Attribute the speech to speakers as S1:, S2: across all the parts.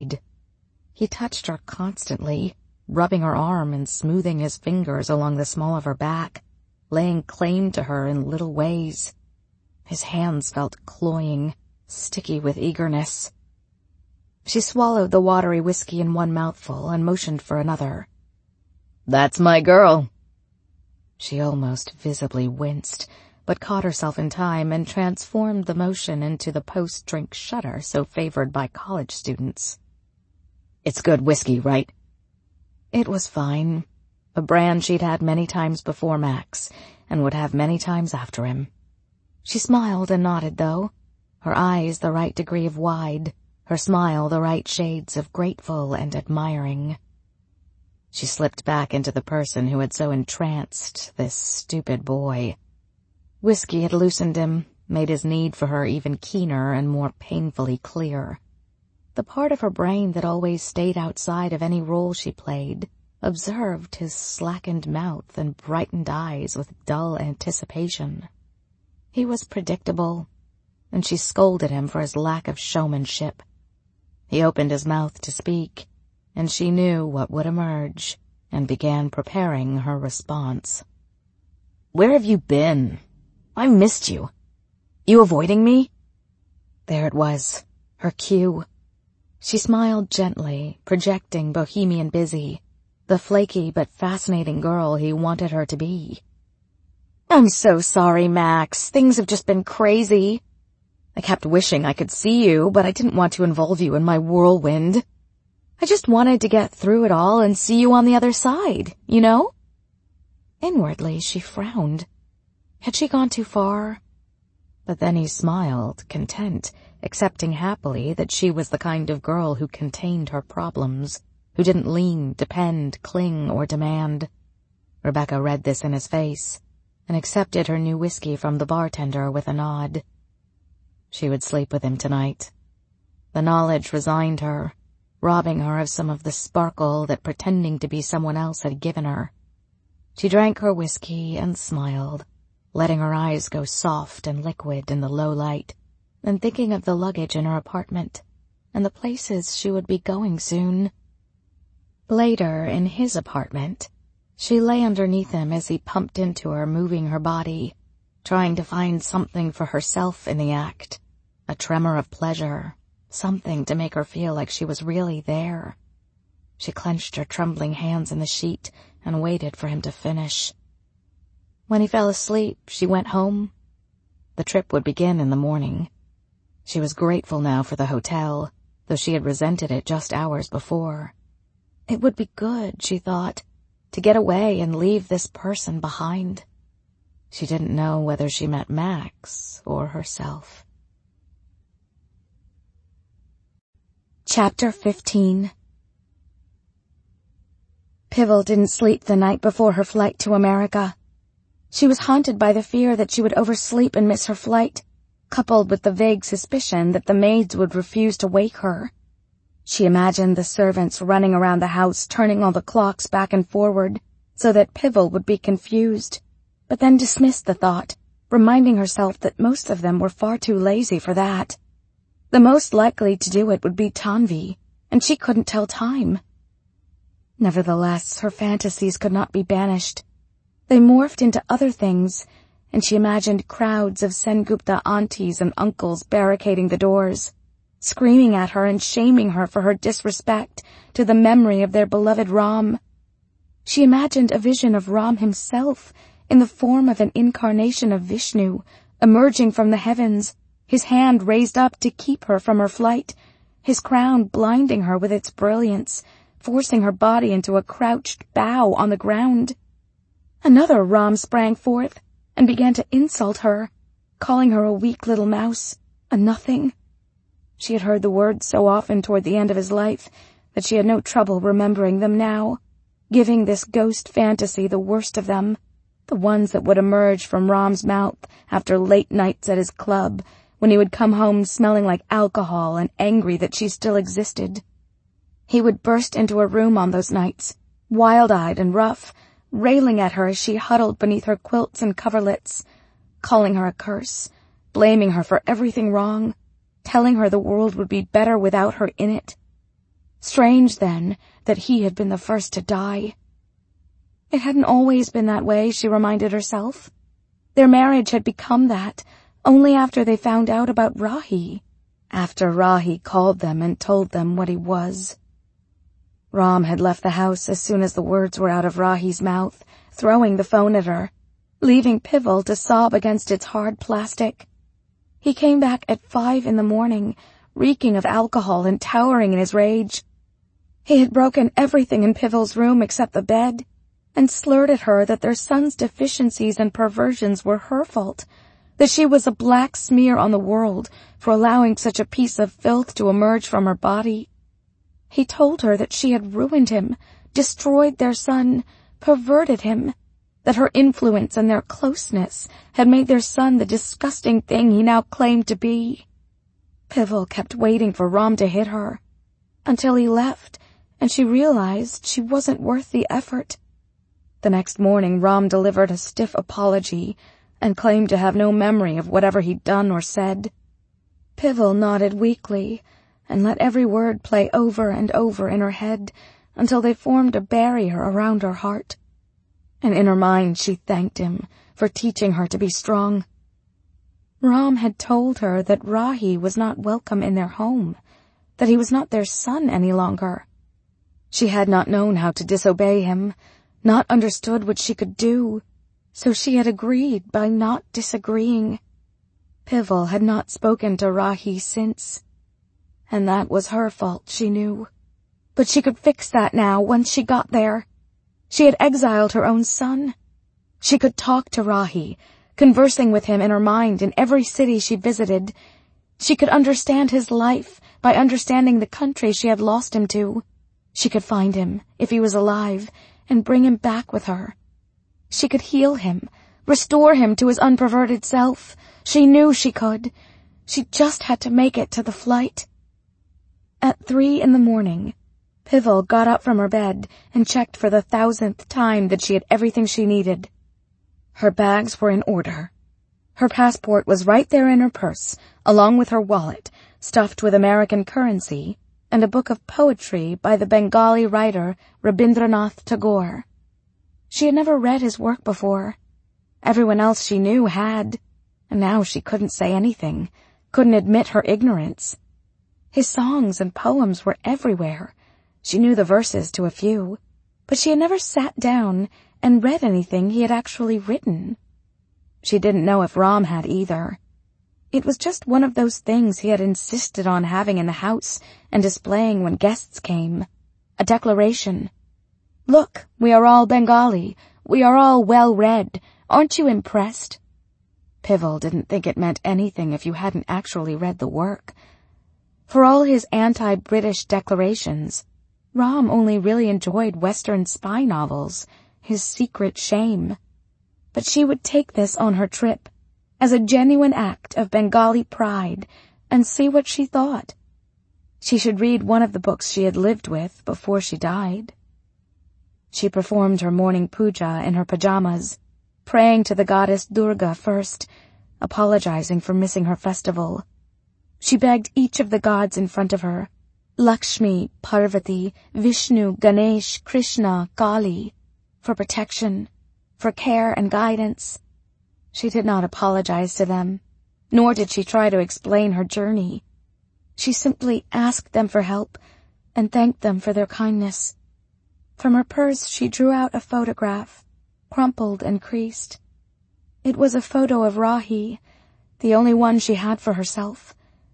S1: wide. He touched her constantly, rubbing her arm and smoothing his fingers along the small of her back, laying claim to her in little ways. His hands felt cloying, sticky with eagerness. She swallowed the watery whiskey in one mouthful and motioned for another. "That's my girl." She almost visibly winced, but caught herself in time and transformed the motion into the post-drink shudder so favored by college students. "It's good whiskey, right?" It was fine. A brand she'd had many times before Max, and would have many times after him. She smiled and nodded, though, her eyes the right degree of wide, her smile the right shades of grateful and admiring. She slipped back into the person who had so entranced this stupid boy. Whiskey had loosened him, made his need for her even keener and more painfully clear. The part of her brain that always stayed outside of any role she played observed his slackened mouth and brightened eyes with dull anticipation. He was predictable, and she scolded him for his lack of showmanship. He opened his mouth to speak, and she knew what would emerge, and began preparing her response. "Where have you been? I missed you. You avoiding me?" There it was, her cue. She smiled gently, projecting bohemian busy, the flaky but fascinating girl he wanted her to be. "I'm so sorry, Max. Things have just been crazy. I kept wishing I could see you, but I didn't want to involve you in my whirlwind. I just wanted to get through it all and see you on the other side, you know?" Inwardly, she frowned. Had she gone too far? But then he smiled, content, accepting happily that she was the kind of girl who contained her problems, who didn't lean, depend, cling, or demand. Rebecca read this in his face, and accepted her new whiskey from the bartender with a nod. She would sleep with him tonight. The knowledge resigned her, robbing her of some of the sparkle that pretending to be someone else had given her. She drank her whiskey and smiled, letting her eyes go soft and liquid in the low light, and thinking of the luggage in her apartment and the places she would be going soon. Later, in his apartment, she lay underneath him as he pumped into her, moving her body, trying to find something for herself in the act, a tremor of pleasure, something to make her feel like she was really there. She clenched her trembling hands in the sheet and waited for him to finish. When he fell asleep, she went home. The trip would begin in the morning. She was grateful now for the hotel, though she had resented it just hours before. It would be good, she thought, to get away and leave this person behind. She didn't know whether she meant Max or herself. Chapter 15. Pivel didn't sleep the night before her flight to America. She was haunted by the fear that she would oversleep and miss her flight, coupled with the vague suspicion that the maids would refuse to wake her. She imagined the servants running around the house, turning all the clocks back and forward, so that Pivel would be confused, but then dismissed the thought, reminding herself that most of them were far too lazy for that. The most likely to do it would be Tanvi, and she couldn't tell time. Nevertheless, her fantasies could not be banished. They morphed into other things, and she imagined crowds of Sengupta aunties and uncles barricading the doors, screaming at her and shaming her for her disrespect to the memory of their beloved Ram. She imagined a vision of Ram himself in the form of an incarnation of Vishnu, emerging from the heavens, his hand raised up to keep her from her flight, his crown blinding her with its brilliance, forcing her body into a crouched bow on the ground. Another Ram sprang forth and began to insult her, calling her a weak little mouse, a nothing. She had heard the words so often toward the end of his life that she had no trouble remembering them now, giving this ghost fantasy the worst of them, the ones that would emerge from Ram's mouth after late nights at his club, when he would come home smelling like alcohol and angry that she still existed. He would burst into her room on those nights, wild-eyed and rough, railing at her as she huddled beneath her quilts and coverlets, calling her a curse, blaming her for everything wrong, telling her the world would be better without her in it. Strange, then, that he had been the first to die. It hadn't always been that way, she reminded herself. Their marriage had become that only after they found out about Rahi, after Rahi called them and told them what he was. Ram had left the house as soon as the words were out of Rahi's mouth, throwing the phone at her, leaving Pivel to sob against its hard plastic. He came back at 5 a.m, reeking of alcohol and towering in his rage. He had broken everything in Pivel's room except the bed, and slurred at her that their son's deficiencies and perversions were her fault, that she was a black smear on the world for allowing such a piece of filth to emerge from her body. He told her that she had ruined him, destroyed their son, perverted him, that her influence and their closeness had made their son the disgusting thing he now claimed to be. Pivel kept waiting for Ram to hit her, until he left, and she realized she wasn't worth the effort. The next morning, Ram delivered a stiff apology and claimed to have no memory of whatever he'd done or said. Pivel nodded weakly and let every word play over and over in her head until they formed a barrier around her heart. And in her mind she thanked him for teaching her to be strong. Ram had told her that Rahi was not welcome in their home, that he was not their son any longer. She had not known how to disobey him, not understood what she could do, so she had agreed by not disagreeing. Pivel had not spoken to Rahi since, and that was her fault, she knew. But she could fix that now once she got there. She had exiled her own son. She could talk to Rahi, conversing with him in her mind in every city she visited. She could understand his life by understanding the country she had lost him to. She could find him, if he was alive, and bring him back with her. She could heal him, restore him to his unperverted self. She knew she could. She just had to make it to the flight. At 3 a.m, Pivel got up from her bed and checked for the 1,000th time that she had everything she needed. Her bags were in order. Her passport was right there in her purse, along with her wallet, stuffed with American currency, and a book of poetry by the Bengali writer Rabindranath Tagore. She had never read his work before. Everyone else she knew had, and now she couldn't say anything, couldn't admit her ignorance. His songs and poems were everywhere. She knew the verses to a few, but she had never sat down and read anything he had actually written. She didn't know if Ram had either. It was just one of those things he had insisted on having in the house and displaying when guests came. A declaration. "Look, we are all Bengali. We are all well-read. Aren't you impressed?" Pivel didn't think it meant anything if you hadn't actually read the work. For all his anti-British declarations, Ram only really enjoyed Western spy novels, his secret shame. But she would take this on her trip, as a genuine act of Bengali pride, and see what she thought. She should read one of the books she had lived with before she died. She performed her morning puja in her pajamas, praying to the goddess Durga first, apologizing for missing her festival. She begged each of the gods in front of her, Lakshmi, Parvati, Vishnu, Ganesh, Krishna, Kali, for protection, for care and guidance. She did not apologize to them, nor did she try to explain her journey. She simply asked them for help and thanked them for their kindness. From her purse she drew out a photograph, crumpled and creased. It was a photo of Rahi, the only one she had for herself.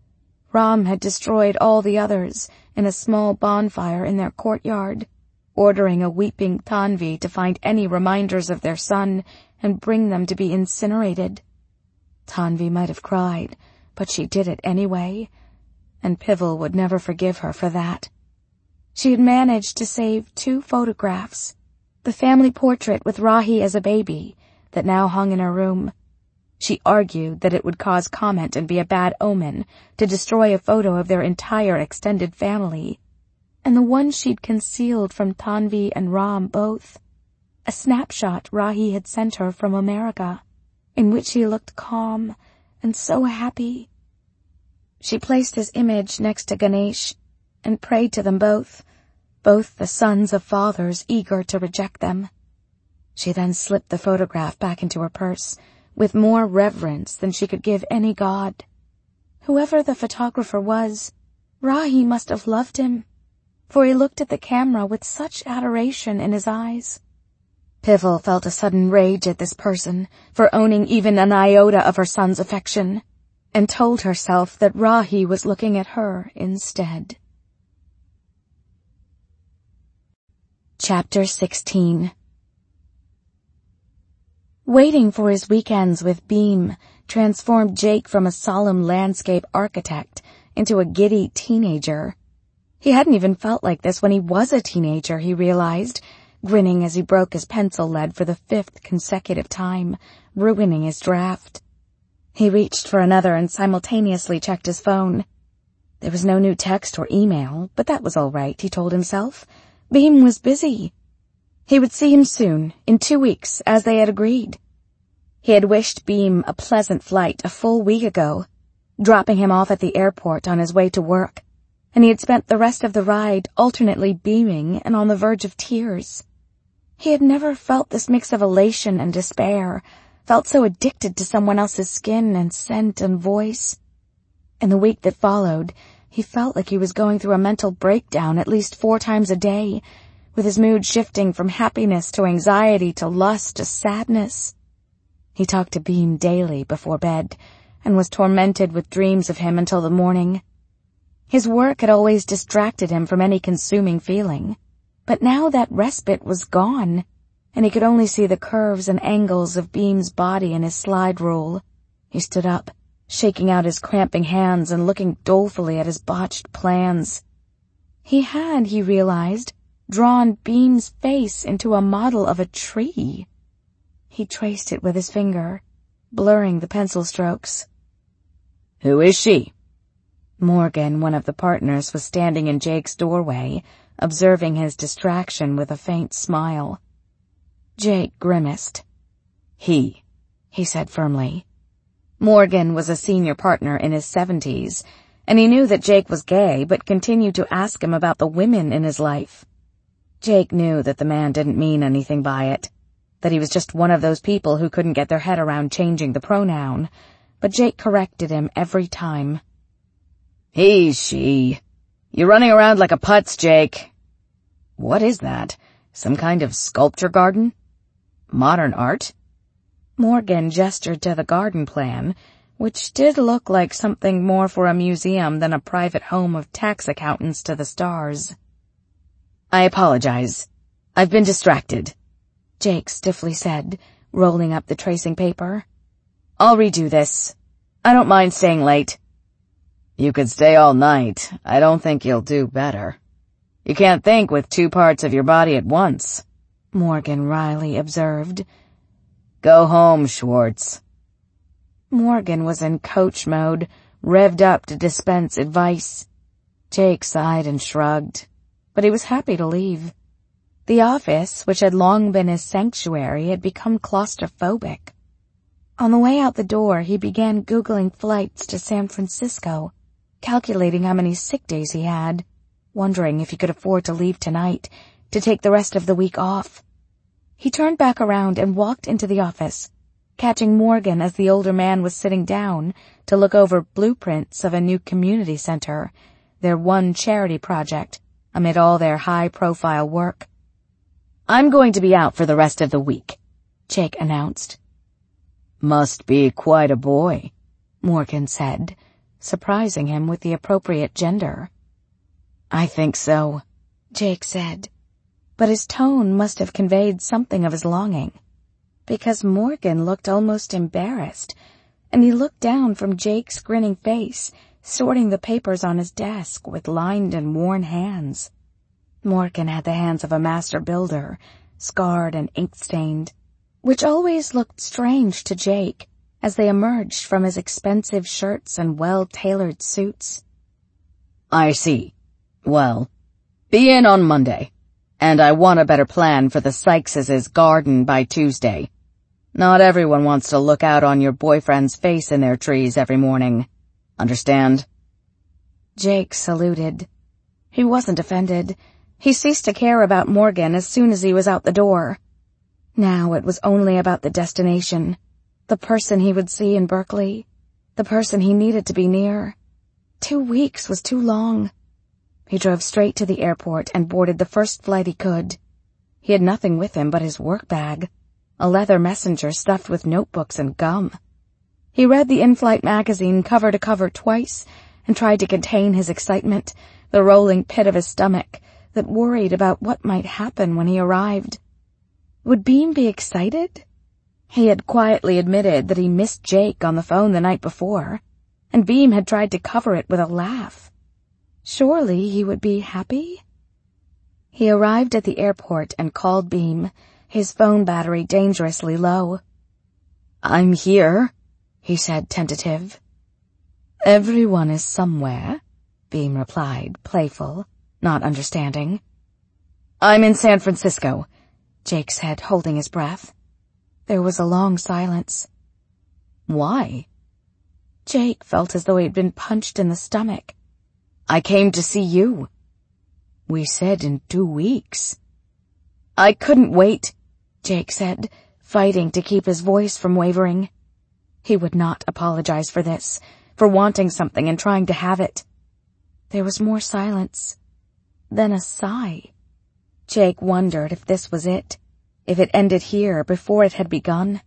S1: Ram had destroyed all the others in a small bonfire in their courtyard, ordering a weeping Tanvi to find any reminders of their son and bring them to be incinerated. Tanvi might have cried, but she did it anyway, and Pivel would never forgive her for that. She had managed to save 2 photographs, the family portrait with Rahi as a baby that now hung in her room. She argued that it would cause comment and be a bad omen to destroy a photo of their entire extended family, and the one she'd concealed from Tanvi and Ram both, a snapshot Rahi had sent her from America, in which he looked calm and so happy. She placed his image next to Ganesh and prayed to them both, both the sons of fathers eager to reject them. She then slipped the photograph back into her purse, with more reverence than she could give any god. Whoever the photographer was, Rahi must have loved him, for he looked at the camera with such adoration in his eyes. Pivel felt a sudden rage at this person for owning even an iota of her son's affection, and told herself that Rahi was looking at her instead. Chapter 16. Waiting for his weekends with Beam transformed Jake from a solemn landscape architect into a giddy teenager. He hadn't even felt like this when he was a teenager, he realized, grinning as he broke his pencil lead for the 5th consecutive time, ruining his draft. He reached for another and simultaneously checked his phone. There was no new text or email, but that was all right, he told himself. Beam was busy. He would see him soon, in 2 weeks, as they had agreed. He had wished Beam a pleasant flight a full week ago, dropping him off at the airport on his way to work, and he had spent the rest of the ride alternately beaming and on the verge of tears. He had never felt this mix of elation and despair, felt so addicted to someone else's skin and scent and voice. In the week that followed, he felt like he was going through a mental breakdown at least 4 times a day, with his mood shifting from happiness to anxiety to lust to sadness. He talked to Beam daily before bed, and was tormented with dreams of him until the morning. His work had always distracted him from any consuming feeling, but now that respite was gone, and he could only see the curves and angles of Beam's body in his slide rule. He stood up, shaking out his cramping hands and looking dolefully at his botched plans. He had, he realized, drawn Beam's face into a model of a tree. He traced it with his finger, blurring the pencil strokes.
S2: "Who is she?"
S1: Morgan, one of the partners, was standing in Jake's doorway, observing his distraction with a faint smile. Jake grimaced.
S2: He
S1: said firmly. Morgan was a senior partner in his 70s, and he knew that Jake was gay, but continued to ask him about the women in his life. Jake knew that the man didn't mean anything by it, that he was just one of those people who couldn't get their head around changing the pronoun, but Jake corrected him every time.
S2: He's she. You're running around like a putz, Jake.
S1: What is that?
S2: Some kind of sculpture garden? Modern art?
S1: Morgan gestured to the garden plan, which did look like something more for a museum than a private home of tax accountants to the stars.
S2: I apologize. I've been distracted,
S1: Jake stiffly said, rolling up the tracing paper.
S2: I'll redo this. I don't mind staying late. You could stay all night. I don't think you'll do better. You can't think with 2 parts of your body at once,
S1: Morgan wryly observed.
S2: Go home, Schwartz.
S1: Morgan was in coach mode, revved up to dispense advice. Jake sighed and shrugged, but he was happy to leave. The office, which had long been his sanctuary, had become claustrophobic. On the way out the door, he began Googling flights to San Francisco, calculating how many sick days he had, wondering if he could afford to leave tonight, to take the rest of the week off. He turned back around and walked into the office, catching Morgan as the older man was sitting down to look over blueprints of a new community center, their one charity project, amid all their high-profile work.
S2: I'm going to be out for the rest of the week,
S1: Jake announced.
S2: Must be quite a boy,
S1: Morgan said, surprising him with the appropriate gender.
S2: I think so,
S1: Jake said, but his tone must have conveyed something of his longing, because Morgan looked almost embarrassed, and he looked down from Jake's grinning face, sorting the papers on his desk with lined and worn hands. Morgan had the hands of a master builder, scarred and ink-stained, which always looked strange to Jake as they emerged from his expensive shirts and well-tailored suits.
S2: I see. Well, be in on Monday, and I want a better plan for the Sykes' garden by Tuesday. Not everyone wants to look out on your boyfriend's face in their trees every morning. Understand?
S1: Jake saluted. He wasn't offended. He ceased to care about Morgan as soon as he was out the door. Now it was only about the destination, the person he would see in Berkeley, the person he needed to be near. 2 weeks was too long. He drove straight to the airport and boarded the first flight he could. He had nothing with him but his work bag, a leather messenger stuffed with notebooks and gum. He read the in-flight magazine cover to cover twice and tried to contain his excitement, the rolling pit of his stomach that worried about what might happen when he arrived. Would Beam be excited? He had quietly admitted that he missed Jake on the phone the night before, and Beam had tried to cover it with a laugh. Surely he would be happy? He arrived at the airport and called Beam, his phone battery dangerously low.
S2: "I'm here,"
S1: he said, tentative.
S2: "Everyone is somewhere," Beam replied, playful, not understanding.
S1: "I'm in San Francisco," Jake said, holding his breath. There was a long silence.
S2: "Why?"
S1: Jake felt as though he had been punched in the stomach.
S2: "I came to see you."
S1: "We said in 2 weeks."
S2: "I couldn't wait,"
S1: Jake said, fighting to keep his voice from wavering. He would not apologize for this, for wanting something and trying to have it. There was more silence, then a sigh. Jake wondered if this was it, if it ended here before it had begun.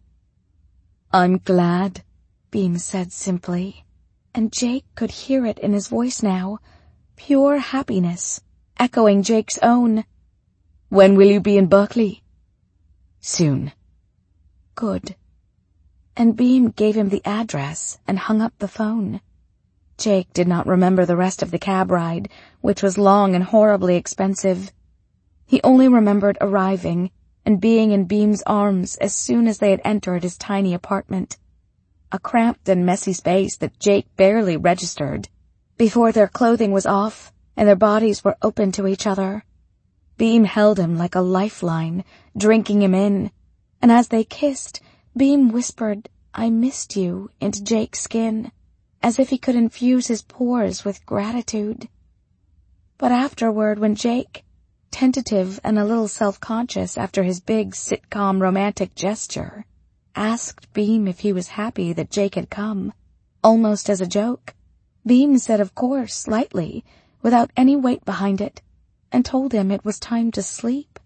S2: "I'm glad,"
S1: Beam said simply, and Jake could hear it in his voice now, pure happiness, echoing Jake's own.
S2: "When will you be in Berkeley?"
S1: "Soon." "Good." And Beam gave him the address and hung up the phone. Jake did not remember the rest of the cab ride, which was long and horribly expensive. He only remembered arriving and being in Beam's arms as soon as they had entered his tiny apartment, a cramped and messy space that Jake barely registered, before their clothing was off and their bodies were open to each other. Beam held him like a lifeline, drinking him in, and as they kissed, Beam whispered, "I missed you," into Jake's skin, as if he could infuse his pores with gratitude. But afterward, when Jake, tentative and a little self-conscious after his big sitcom romantic gesture, asked Beam if he was happy that Jake had come, almost as a joke, Beam said of course, lightly, without any weight behind it, and told him it was time to sleep.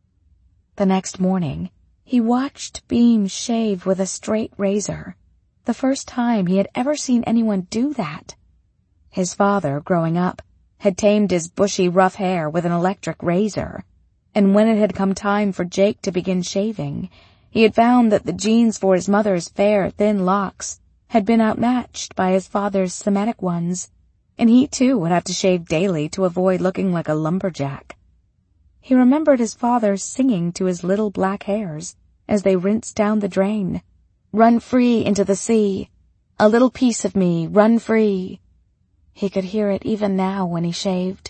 S1: The next morning, he watched Beam shave with a straight razor, the first time he had ever seen anyone do that. His father, growing up, had tamed his bushy rough hair with an electric razor, and when it had come time for Jake to begin shaving, he had found that the genes for his mother's fair, thin locks had been outmatched by his father's Semitic ones, and he too would have to shave daily to avoid looking like a lumberjack. He remembered his father singing to his little black hairs as they rinsed down the drain, "Run free into the sea, a little piece of me, run free." He could hear it even now when he shaved.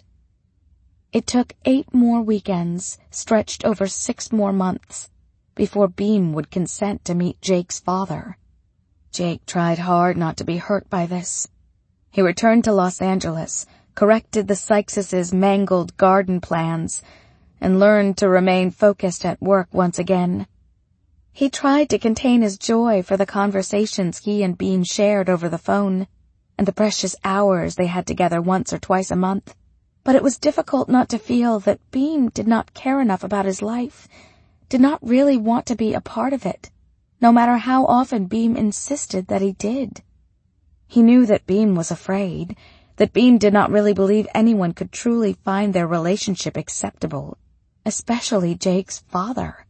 S1: It took 8 more weekends, stretched over 6 more months, before Beam would consent to meet Jake's father. Jake tried hard not to be hurt by this. He returned to Los Angeles, corrected the Sykeses' mangled garden plans, and learned to remain focused at work once again. He tried to contain his joy for the conversations he and Beam shared over the phone, and the precious hours they had together once or twice a month, but it was difficult not to feel that Beam did not care enough about his life, did not really want to be a part of it, no matter how often Beam insisted that he did. He knew that Beam was afraid, that Beam did not really believe anyone could truly find their relationship acceptable, especially Jake's father.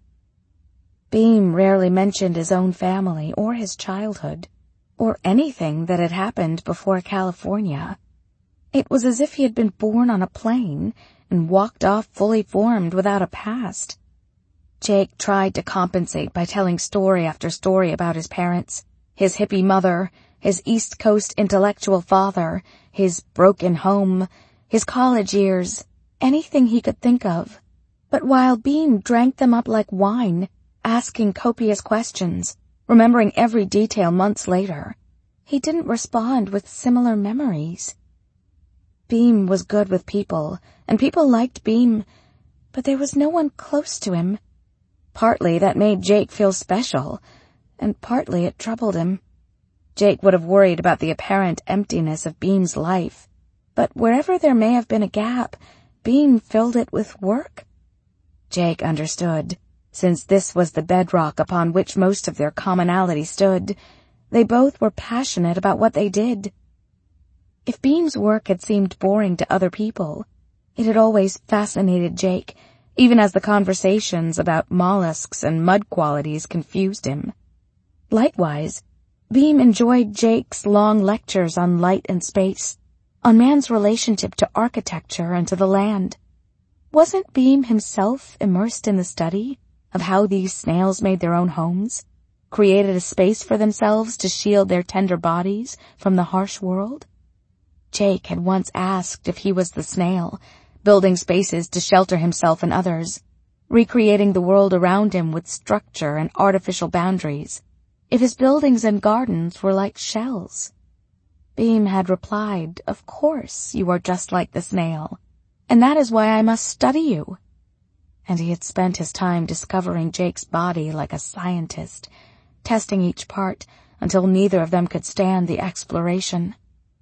S1: Beam rarely mentioned his own family or his childhood, or anything that had happened before California. It was as if he had been born on a plane and walked off fully formed without a past. Jake tried to compensate by telling story after story about his parents, his hippie mother, his East Coast intellectual father, his broken home, his college years, anything he could think of. But while Beam drank them up like wine, asking copious questions, remembering every detail months later, he didn't respond with similar memories. Beam was good with people, and people liked Beam, but there was no one close to him. Partly that made Jake feel special, and partly it troubled him. Jake would have worried about the apparent emptiness of Beam's life, but wherever there may have been a gap, Beam filled it with work. Jake understood. Since this was the bedrock upon which most of their commonality stood, they both were passionate about what they did. If Beam's work had seemed boring to other people, it had always fascinated Jake, even as the conversations about mollusks and mud qualities confused him. Likewise, Beam enjoyed Jake's long lectures on light and space, on man's relationship to architecture and to the land. Wasn't Beam himself immersed in the study of how these snails made their own homes, created a space for themselves to shield their tender bodies from the harsh world? Jake had once asked if he was the snail, building spaces to shelter himself and others, recreating the world around him with structure and artificial boundaries, if his buildings and gardens were like shells. Beam had replied, "Of course you are just like the snail, and that is why I must study you." And he had spent his time discovering Jake's body like a scientist, testing each part until neither of them could stand the exploration.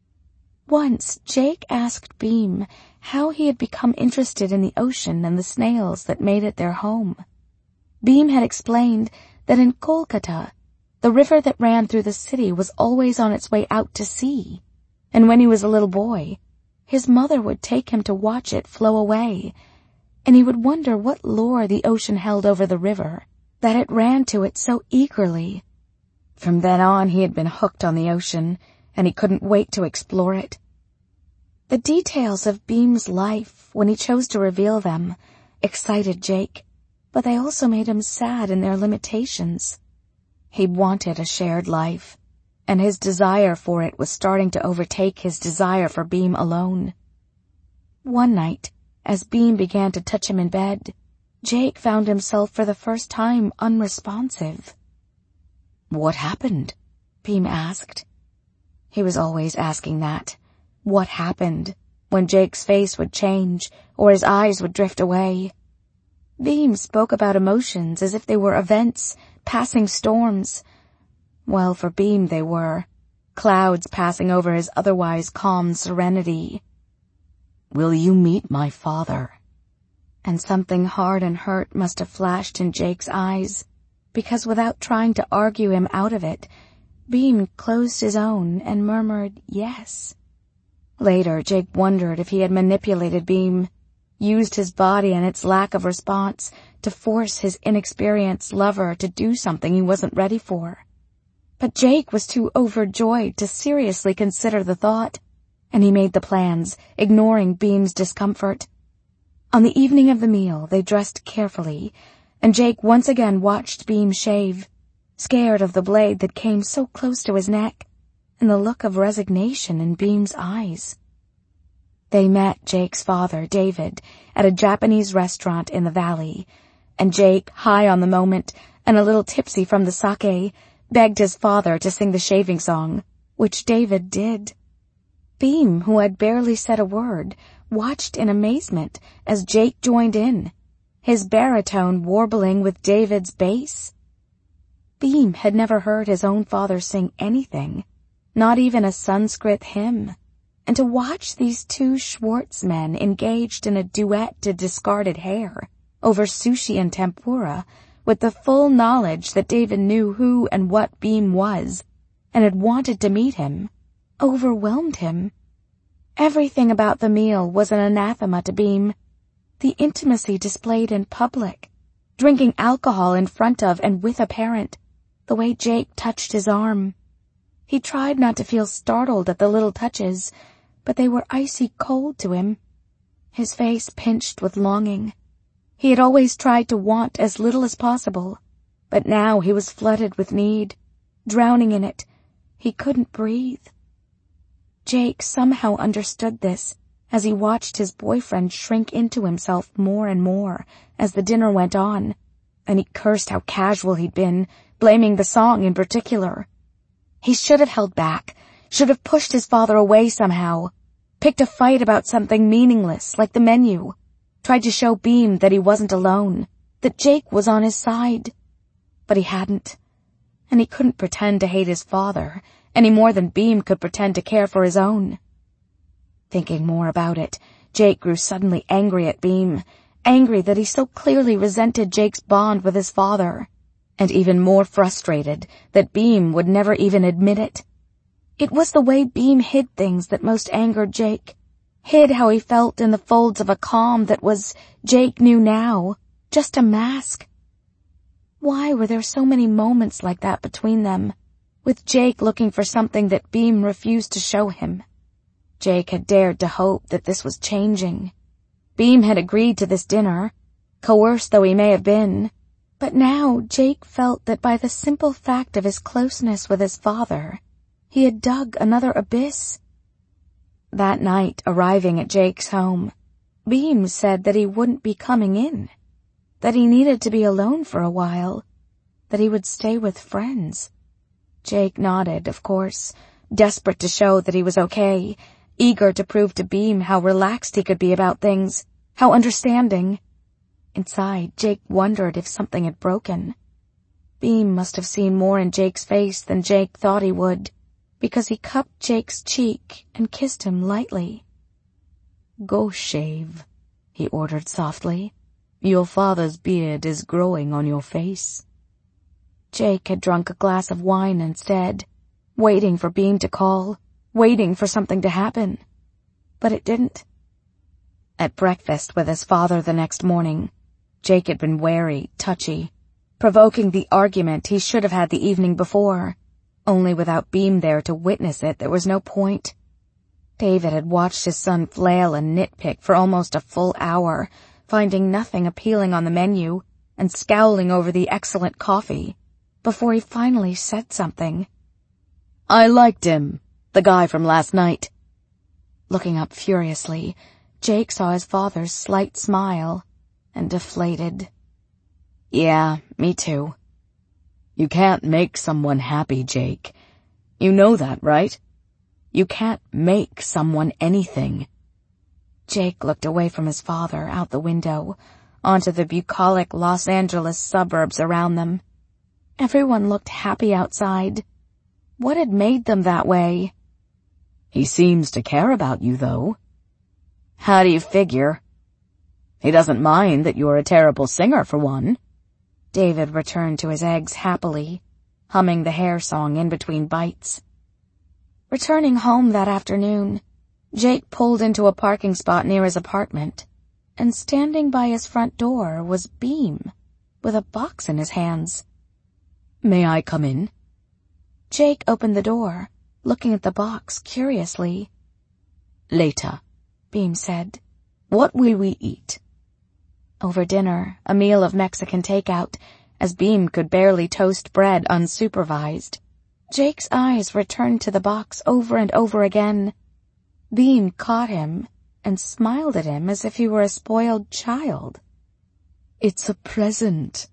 S1: Once Jake asked Beam how he had become interested in the ocean and the snails that made it their home. Beam had explained that in Kolkata, the river that ran through the city was always on its way out to sea, and when he was a little boy, his mother would take him to watch it flow away, and he would wonder what lore the ocean held over the river, that it ran to it so eagerly. From then on he had been hooked on the ocean, and he couldn't wait to explore it. The details of Beam's life, when he chose to reveal them, excited Jake, but they also made him sad in their limitations. He wanted a shared life, and his desire for it was starting to overtake his desire for Beam alone. One night, as Beam began to touch him in bed, Jake found himself for the first time unresponsive. "What happened?" Beam asked. He was always asking that. What happened? When Jake's face would change, or his eyes would drift away. Beam spoke about emotions as if they were events, passing storms. Well, for Beam they were. Clouds passing over his otherwise calm serenity. "Will you meet my father?" And something hard and hurt must have flashed in Jake's eyes, because without trying to argue him out of it, Beam closed his own and murmured yes. Later, Jake wondered if he had manipulated Beam, used his body and its lack of response to force his inexperienced lover to do something he wasn't ready for. But Jake was too overjoyed to seriously consider the thought, and he made the plans, ignoring Beam's discomfort. On the evening of the meal, they dressed carefully, and Jake once again watched Beam shave, scared of the blade that came so close to his neck, and the look of resignation in Beam's eyes. They met Jake's father, David, at a Japanese restaurant in the valley, and Jake, high on the moment and a little tipsy from the sake, begged his father to sing the shaving song, which David did. Beam, who had barely said a word, watched in amazement as Jake joined in, his baritone warbling with David's bass. Beam had never heard his own father sing anything, not even a Sanskrit hymn, and to watch these two Schwartz men engaged in a duet to Discarded Hair over sushi and tempura, with the full knowledge that David knew who and what Beam was, and had wanted to meet him, overwhelmed him. Everything about the meal was an anathema to Beam. The intimacy displayed in public, drinking alcohol in front of and with a parent, the way Jake touched his arm. He tried not to feel startled at the little touches, but they were icy cold to him. His face pinched with longing. He had always tried to want as little as possible, but now he was flooded with need, drowning in it. He couldn't breathe. Jake somehow understood this as he watched his boyfriend shrink into himself more and more as the dinner went on, and he cursed how casual he'd been, blaming the song in particular. He should have held back, should have pushed his father away somehow, picked a fight about something meaningless like the menu. tried to show Beam that he wasn't alone, that Jake was on his side. But he hadn't, and he couldn't pretend to hate his father any more than Beam could pretend to care for his own. Thinking more about it, Jake grew suddenly angry at Beam, angry that he so clearly resented Jake's bond with his father, and even more frustrated that Beam would never even admit it. It was the way Beam hid things that most angered Jake, hid how he felt in the folds of a calm that was, Jake knew now, just a mask. Why were there so many moments like that between them, with Jake looking for something that Beam refused to show him? Jake had dared to hope that this was changing. Beam had agreed to this dinner, coerced though he may have been, but now Jake felt that by the simple fact of his closeness with his father, he had dug another abyss. That night, arriving at Jake's home, Beam said that he wouldn't be coming in, that he needed to be alone for a while, that he would stay with friends. Jake nodded, of course, desperate to show that he was okay, eager to prove to Beam how relaxed he could be about things, how understanding. Inside, Jake wondered if something had broken. Beam must have seen more in Jake's face than Jake thought he would, because he cupped Jake's cheek and kissed him lightly. "Go shave," he ordered softly. "Your father's beard is growing on your face." Jake had drunk a glass of wine instead, waiting for Beam to call, waiting for something to happen. But it didn't. At breakfast with his father the next morning, Jake had been wary, touchy, provoking the argument he should have had the evening before. Only without Beam there to witness it, there was no point. David had watched his son flail and nitpick for almost a full hour, finding nothing appealing on the menu and scowling over the excellent coffee, before he finally said something.
S2: "I liked him, the guy from last night."
S1: Looking up furiously, Jake saw his father's slight smile and deflated.
S2: "Yeah, me too." "You can't make someone happy, Jake. You know that, right? You can't make someone anything."
S1: Jake looked away from his father, out the window, onto the bucolic Los Angeles suburbs around them. Everyone looked happy outside. What had made them that way?
S2: "He seems to care about you, though."
S1: "How do you figure?"
S2: "He doesn't mind that you're a terrible singer, for one."
S1: David returned to his eggs happily, humming the Hair song in between bites. Returning home that afternoon, Jake pulled into a parking spot near his apartment, and standing by his front door was Beam, with a box in his hands.
S2: "May I come in?"
S1: Jake opened the door, looking at the box curiously.
S2: "Later,"
S1: Beam said.
S2: "What will we eat?"
S1: Over dinner, a meal of Mexican takeout, as Beam could barely toast bread unsupervised. Jake's eyes returned to the box over and over again. Beam caught him and smiled at him as if he were a spoiled child.
S2: "It's a present."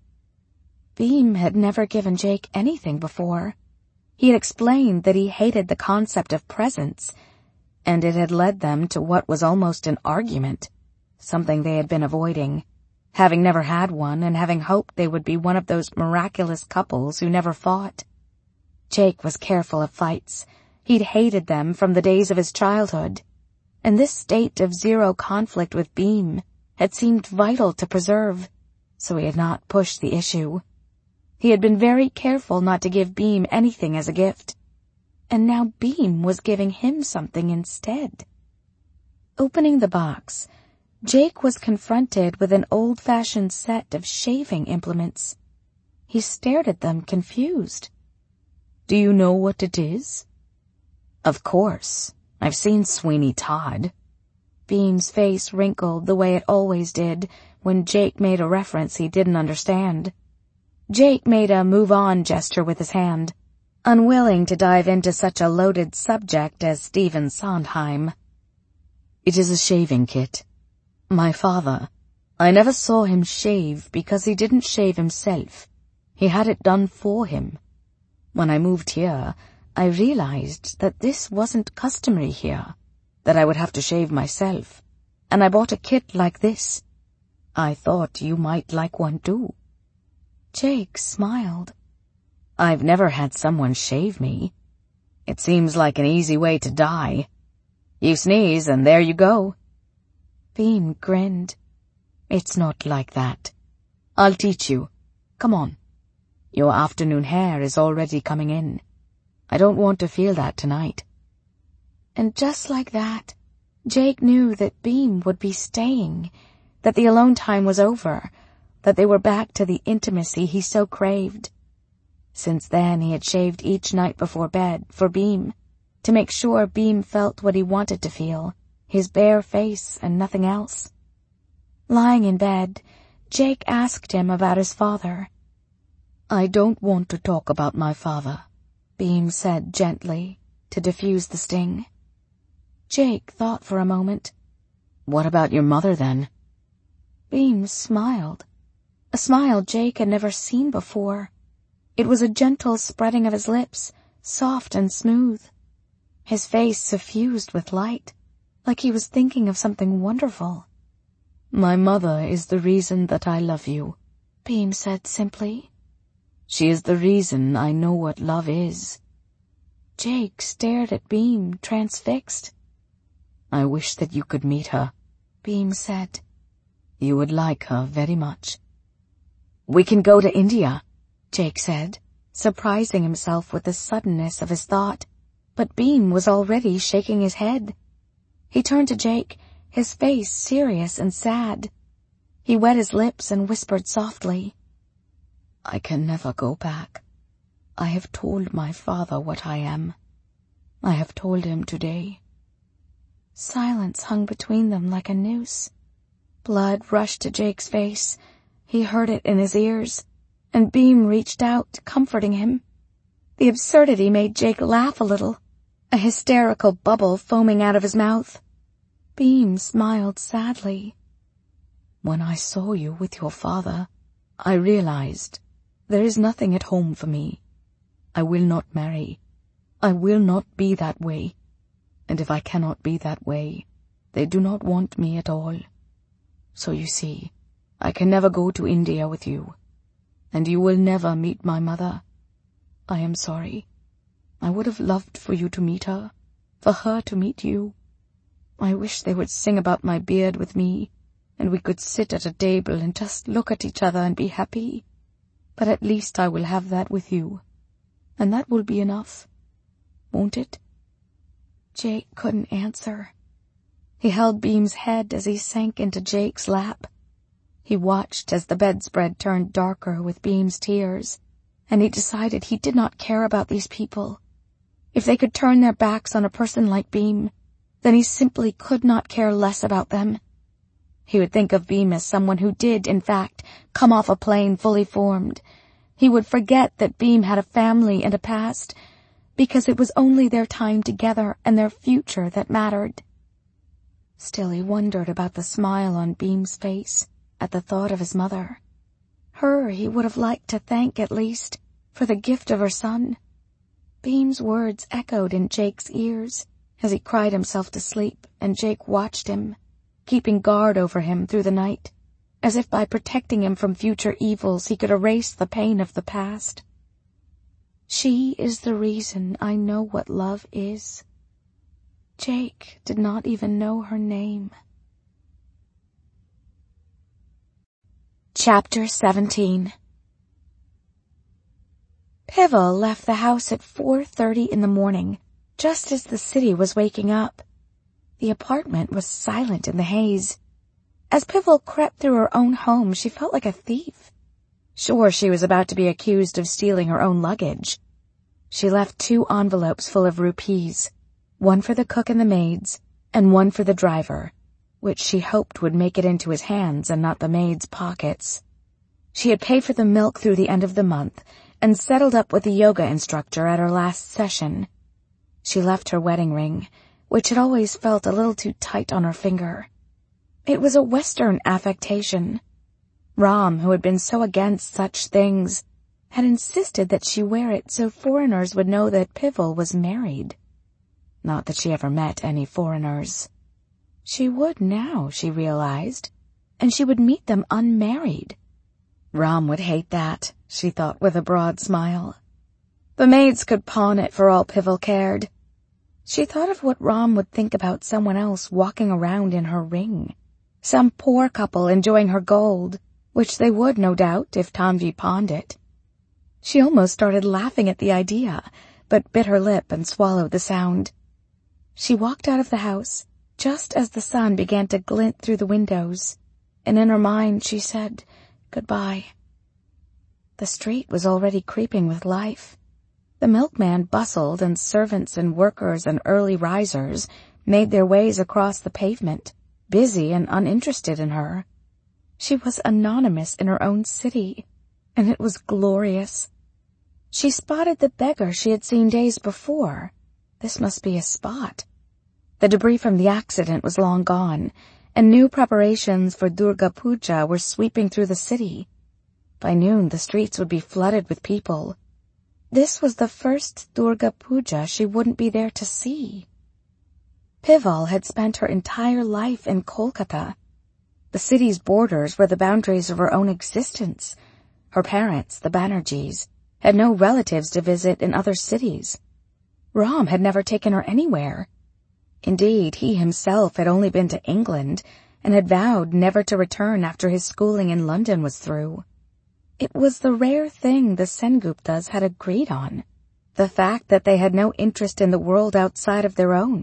S1: Beam had never given Jake anything before. He had explained that he hated the concept of presents, and it had led them to what was almost an argument, something they had been avoiding, having never had one and having hoped they would be one of those miraculous couples who never fought. Jake was careful of fights. He'd hated them from the days of his childhood, and this state of zero conflict with Beam had seemed vital to preserve, so he had not pushed the issue. He had been very careful not to give Beam anything as a gift, and now Beam was giving him something instead. Opening the box, Jake was confronted with an old-fashioned set of shaving implements. He stared at them, confused.
S2: "Do you know what it is?"
S1: "Of course. I've seen Sweeney Todd." Beam's face wrinkled the way it always did when Jake made a reference he didn't understand. Jake made a move-on gesture with his hand, unwilling to dive into such a loaded subject as Stephen Sondheim.
S2: "It is a shaving kit. My father, I never saw him shave because he didn't shave himself. He had it done for him. When I moved here, I realized that this wasn't customary here, that I would have to shave myself, and I bought a kit like this,
S1: I thought you might like one too. Jake smiled. I've never had someone shave me. It seems like an easy way to die. You sneeze and there you go. Beam grinned. It's not like that. I'll teach you. Come on. Your afternoon hair is already coming in. I don't want to feel that tonight. And just like that, Jake knew that Beam would be staying, that the alone time was over, that they were back to the intimacy he so craved. Since then he had shaved each night before bed for Beam, to make sure Beam felt what he wanted to feel, his bare face and nothing else. Lying in bed, Jake asked him about his father. I don't want to talk about my father, Beam said gently, to diffuse the sting. Jake thought for a moment. What about your mother, then? Beam smiled. A smile Jake had never seen before. It was a gentle spreading of his lips, soft and smooth. His face suffused with light, like he was thinking of something wonderful. My mother is the reason that I love you, Beam said simply. She is the reason I know what love is. Jake stared at Beam, transfixed. I wish that you could meet her, Beam said. You would like her very much. We can go to India, Jake said, surprising himself with the suddenness of his thought, but Beam was already shaking his head. He turned to Jake, his face serious and sad. He wet his lips and whispered softly, I can never go back. I have told my father what I am. I have told him today. Silence hung between them like a noose. Blood rushed to Jake's face. He heard it in his ears, and Beam reached out, comforting him. The absurdity made Jake laugh a little, a hysterical bubble foaming out of his mouth. Beam smiled sadly. When I saw you with your father, I realized there is nothing at home for me. I will not marry. I will not be that way. And if I cannot be that way, they do not want me at all. So you see, I can never go to India with you, and you will never meet my mother. I am sorry. I would have loved for you to meet her, for her to meet you. I wish they would sing about my beard with me, and we could sit at a table and just look at each other and be happy. But at least I will have that with you, and that will be enough, won't it? Jake couldn't answer. He held Beam's head as he sank into Jake's lap. He watched as the bedspread turned darker with Beam's tears, and he decided he did not care about these people. If they could turn their backs on a person like Beam, then he simply could not care less about them. He would think of Beam as someone who did, in fact, come off a plane fully formed. He would forget that Beam had a family and a past, because it was only their time together and their future that mattered. Still he wondered about the smile on Beam's face at the thought of his mother. Her he would have liked to thank, at least, for the gift of her son. Beam's words echoed in Jake's ears as he cried himself to sleep, and Jake watched him, keeping guard over him through the night, as if by protecting him from future evils he could erase the pain of the past. She is the reason I know what love is. Jake did not even know her name. Chapter 17. Pivel left the house at 4:30 in the morning, just as the city was waking up. The apartment was silent in the haze. As Pivel crept through her own home, she felt like a thief. Sure, she was about to be accused of stealing her own luggage. She left 2 envelopes full of rupees, one for the cook and the maids, and one for the driver, which she hoped would make it into his hands and not the maid's pockets. She had paid for the milk through the end of the month and settled up with the yoga instructor at her last session. She left her wedding ring, which had always felt a little too tight on her finger. It was a Western affectation. Ram, who had been so against such things, had insisted that she wear it so foreigners would know that Pivel was married. Not that she ever met any foreigners. She would now, she realized, and she would meet them unmarried. Ram would hate that, she thought with a broad smile. The maids could pawn it for all Pivel cared. She thought of what Ram would think about someone else walking around in her ring, some poor couple enjoying her gold, which they would, no doubt, if Tanvi pawned it. She almost started laughing at the idea, but bit her lip and swallowed the sound. She walked out of the house just as the sun began to glint through the windows, and in her mind she said goodbye. The street was already creeping with life. The milkman bustled, and servants and workers and early risers made their ways across the pavement, busy and uninterested in her. She was anonymous in her own city, and it was glorious. She spotted the beggar she had seen days before. This must be a spot. The debris from the accident was long gone, and new preparations for Durga Puja were sweeping through the city. By noon, the streets would be flooded with people. This was the first Durga Puja she wouldn't be there to see. Pivel had spent her entire life in Kolkata. The city's borders were the boundaries of her own existence. Her parents, the Banerjees, had no relatives to visit in other cities. Ram had never taken her anywhere. Indeed, he himself had only been to England and had vowed never to return after his schooling in London was through. It was the rare thing the Senguptas had agreed on, the fact that they had no interest in the world outside of their own.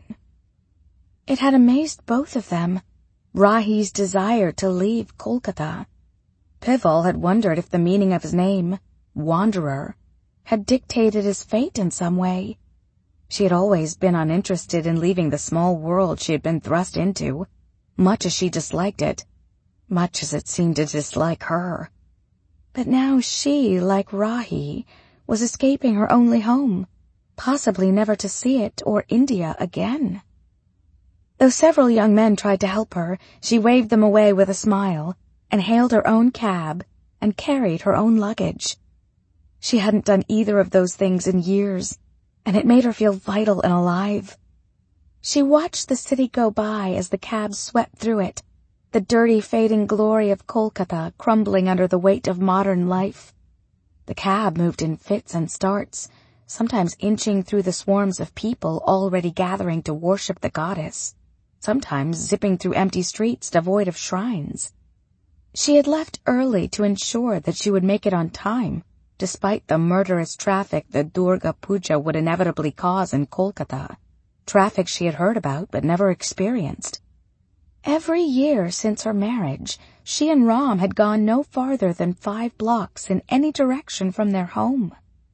S1: It had amazed both of them, Rahi's desire to leave Kolkata. Pivel had wondered if the meaning of his name, Wanderer, had dictated his fate in some way. She had always been uninterested in leaving the small world she had been thrust into, much as she disliked it, much as it seemed to dislike her. But now she, like Rahi, was escaping her only home, possibly never to see it or India again. Though several young men tried to help her, she waved them away with a smile and hailed her own cab and carried her own luggage. She hadn't done either of those things in years, and it made her feel vital and alive. She watched the city go by as the cab swept through it, the dirty, fading glory of Kolkata crumbling under the weight of modern life. The cab moved in fits and starts, sometimes inching through the swarms of people already gathering to worship the goddess, sometimes zipping through empty streets devoid of shrines. She had left early to ensure that she would make it on time, despite the murderous traffic that Durga Puja would inevitably cause in Kolkata, traffic she had heard about but never experienced. Every year since her marriage, she and Ram had gone no farther than 5 blocks in any direction from their home.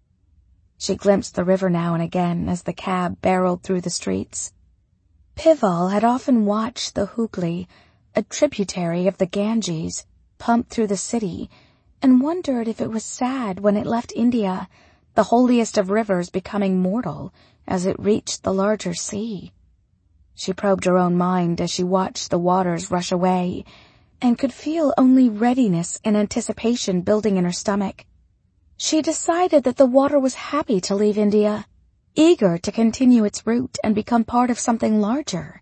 S1: She glimpsed the river now and again as the cab barreled through the streets. Pivel had often watched the Hooghly, a tributary of the Ganges, pump through the city, and wondered if it was sad when it left India, the holiest of rivers becoming mortal as it reached the larger sea. She probed her own mind as she watched the waters rush away, and could feel only readiness and anticipation building in her stomach. She decided that the water was happy to leave India, eager to continue its route and become part of something larger.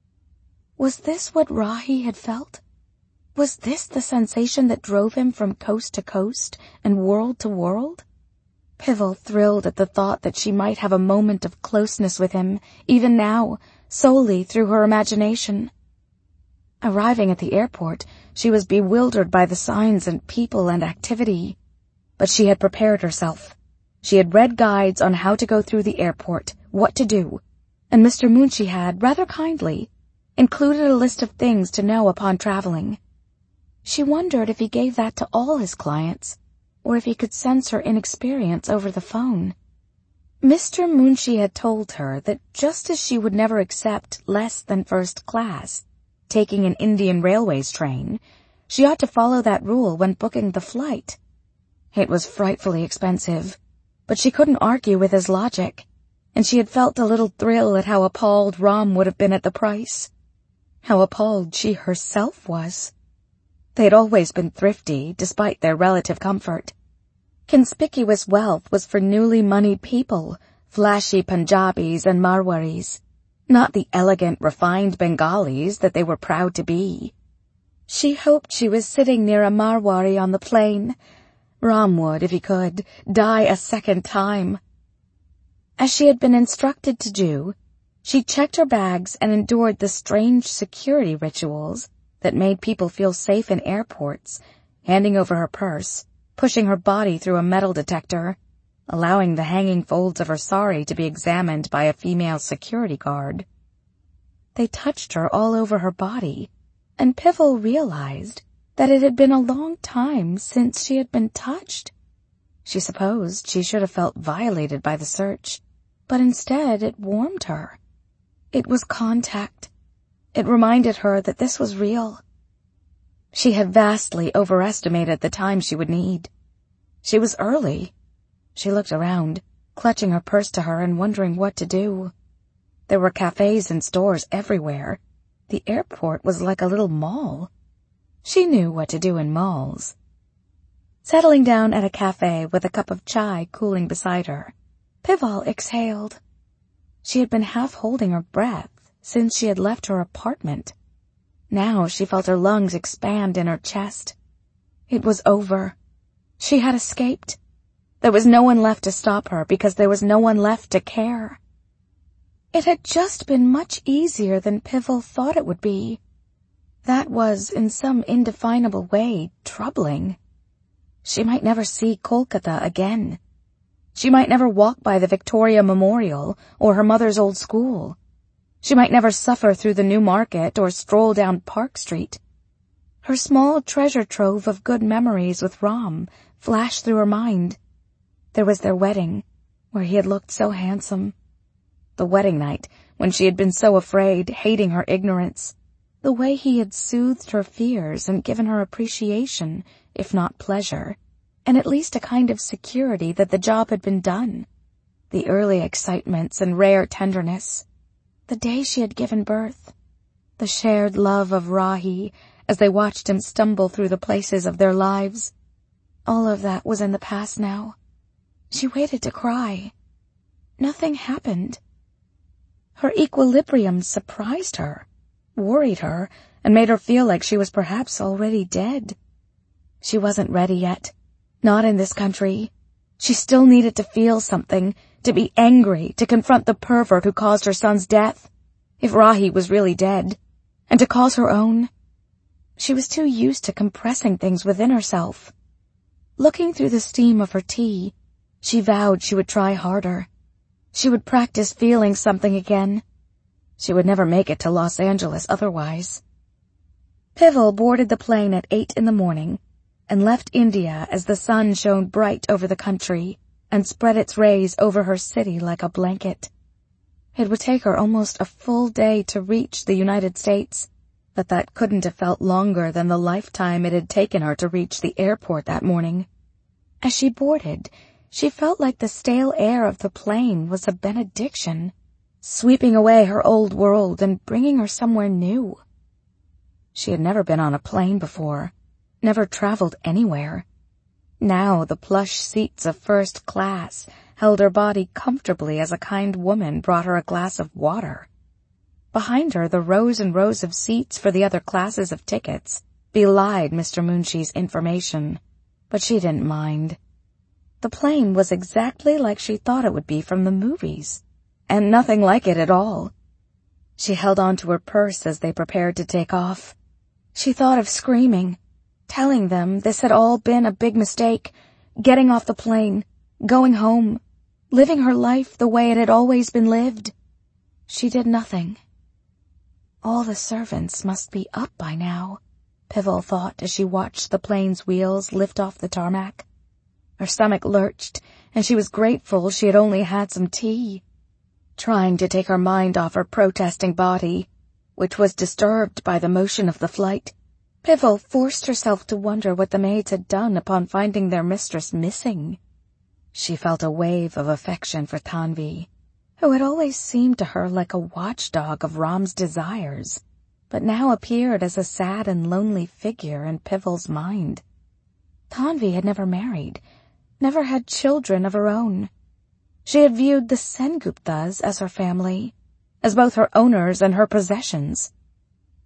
S1: Was this what Rahi had felt? Was this the sensation that drove him from coast to coast and world to world? Pivel thrilled at the thought that she might have a moment of closeness with him, even now, solely through her imagination. Arriving at the airport, she was bewildered by the signs and people and activity. But she had prepared herself. She had read guides on how to go through the airport, what to do, and Mr. Munshi had, rather kindly, included a list of things to know upon traveling. She wondered if he gave that to all his clients, or if he could sense her inexperience over the phone. Mr. Munshi had told her that just as she would never accept less than first class, taking an Indian Railways train, she ought to follow that rule when booking the flight. It was frightfully expensive, but she couldn't argue with his logic, and she had felt a little thrill at how appalled Ram would have been at the price. How appalled she herself was. They had always been thrifty, despite their relative comfort. Conspicuous wealth was for newly moneyed people, flashy Punjabis and Marwaris, not the elegant, refined Bengalis that they were proud to be. She hoped she was sitting near a Marwari on the plain. Ram would, if he could, die a second time. As she had been instructed to do, she checked her bags and endured the strange security rituals that made people feel safe in airports, handing over her purse, pushing her body through a metal detector, allowing the hanging folds of her sari to be examined by a female security guard. They touched her all over her body, and Pivel realized that it had been a long time since she had been touched. She supposed she should have felt violated by the search, but instead it warmed her. It was contact. It reminded her that this was real. She had vastly overestimated the time she would need. She was early. She looked around, clutching her purse to her and wondering what to do. There were cafes and stores everywhere. The airport was like a little mall. She knew what to do in malls. Settling down at a cafe with a cup of chai cooling beside her, Pivel exhaled. She had been half holding her breath since she had left her apartment. Now she felt her lungs expand in her chest. It was over. She had escaped. There was no one left to stop her because there was no one left to care. It had just been much easier than Pivel thought it would be. That was, in some indefinable way, troubling. She might never see Kolkata again. She might never walk by the Victoria Memorial or her mother's old school. She might never suffer through the New Market or stroll down Park Street. Her small treasure trove of good memories with Ram flashed through her mind. There was their wedding, where he had looked so handsome. The wedding night, when she had been so afraid, hating her ignorance. The way he had soothed her fears and given her appreciation, if not pleasure, and at least a kind of security that the job had been done. The early excitements and rare tenderness. The day she had given birth. The shared love of Rahi as they watched him stumble through the places of their lives. All of that was in the past now. She waited to cry. Nothing happened. Her equilibrium surprised her, worried her, and made her feel like she was perhaps already dead. She wasn't ready yet. Not in this country. She still needed to feel something, to be angry, to confront the pervert who caused her son's death, if Rahi was really dead, and to cause her own. She was too used to compressing things within herself. Looking through the steam of her tea, she vowed she would try harder. She would practice feeling something again. She would never make it to Los Angeles otherwise. Pivel boarded the plane at 8 in the morning and left India as the sun shone bright over the country and spread its rays over her city like a blanket. It would take her almost a full day to reach the United States, but that couldn't have felt longer than the lifetime it had taken her to reach the airport that morning. As she boarded, she felt like the stale air of the plane was a benediction, sweeping away her old world and bringing her somewhere new. She had never been on a plane before, never traveled anywhere. Now the plush seats of first class held her body comfortably as a kind woman brought her a glass of water. Behind her, the rows and rows of seats for the other classes of tickets belied Mr. Munshi's information, but she didn't mind. The plane was exactly like she thought it would be from the movies, and nothing like it at all. She held on to her purse as they prepared to take off. She thought of screaming, telling them this had all been a big mistake, getting off the plane, going home, living her life the way it had always been lived. She did nothing. All the servants must be up by now, Pivel thought as she watched the plane's wheels lift off the tarmac. Her stomach lurched, and she was grateful she had only had some tea. Trying to take her mind off her protesting body, which was disturbed by the motion of the flight, Pivel forced herself to wonder what the maids had done upon finding their mistress missing. She felt a wave of affection for Tanvi, who had always seemed to her like a watchdog of Ram's desires, but now appeared as a sad and lonely figure in Pivel's mind. Tanvi had never married, never had children of her own. She had viewed the Senguptas as her family, as both her owners and her possessions.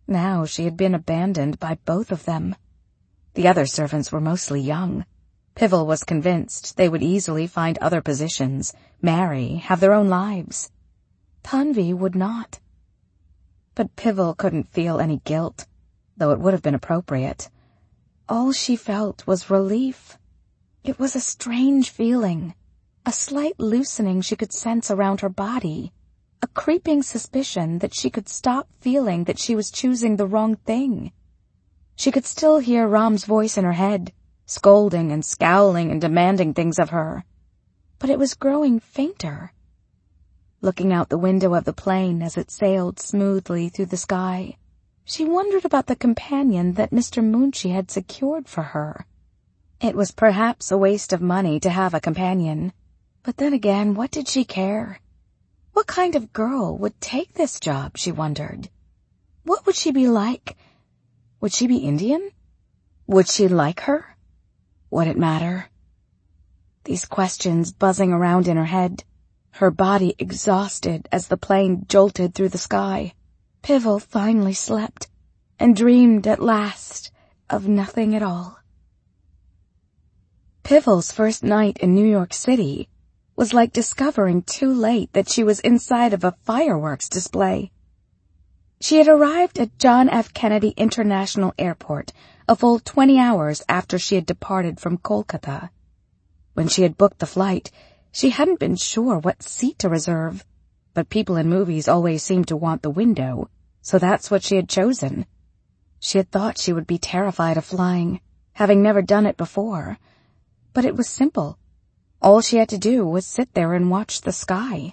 S1: Now she had been abandoned by both of them. The other servants were mostly young. Pivel was convinced they would easily find other positions, marry, have their own lives. Tanvi would not. But Pivel couldn't feel any guilt, though it would have been appropriate. All she felt was relief. It was a strange feeling, a slight loosening she could sense around her body, a creeping suspicion that she could stop feeling that she was choosing the wrong thing. She could still hear Ram's voice in her head, scolding and scowling and demanding things of her. But it was growing fainter. Looking out the window of the plane as it sailed smoothly through the sky, she wondered about the companion that Mr. Munshi had secured for her. It was perhaps a waste of money to have a companion, but then again, what did she care? What kind of girl would take this job, she wondered. What would she be like? Would she be Indian? Would she like her? Would it matter? These questions buzzing around in her head, her body exhausted as the plane jolted through the sky. Pivel finally slept and dreamed at last of nothing at all. Pivel's first night in New York City was like discovering too late that she was inside of a fireworks display. She had arrived at John F. Kennedy International Airport a full 20 hours after she had departed from Kolkata. When she had booked the flight, she hadn't been sure what seat to reserve, but people in movies always seemed to want the window, so that's what she had chosen. She had thought she would be terrified of flying, having never done it before, but it was simple. All she had to do was sit there and watch the sky.